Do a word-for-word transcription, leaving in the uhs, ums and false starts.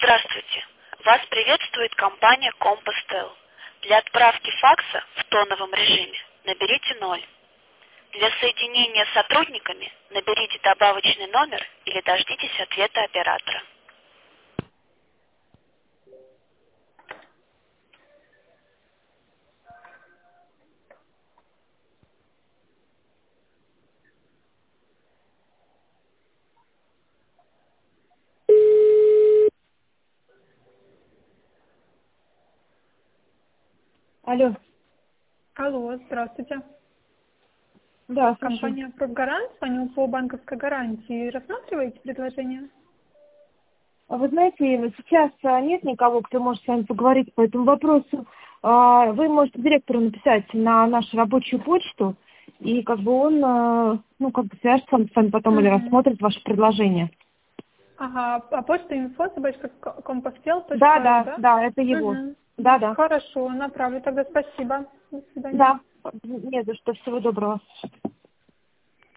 Здравствуйте. Вас приветствует компания Compastel. Для отправки факса в тоновом режиме наберите ноль. Для соединения с сотрудниками наберите добавочный номер или дождитесь ответа оператора. Алло. Алло, здравствуйте. Да, слушаю. Компания «Профгарант», звоню по банковской гарантии. Рассматриваете предложение? А Вы знаете, сейчас а, нет никого, кто может с вами поговорить по этому вопросу. А, Вы можете директору написать на нашу рабочую почту, и как бы он, а, ну, как бы свяжется с вами потом или Мгм. рассмотрит ваше предложение. Ага, а почта инфо собачка компостел точка Да, ру, да, да? да, это его. Угу. Да, да, Хорошо, направлю тогда. Спасибо. До свидания. да. Не за что. Всего доброго.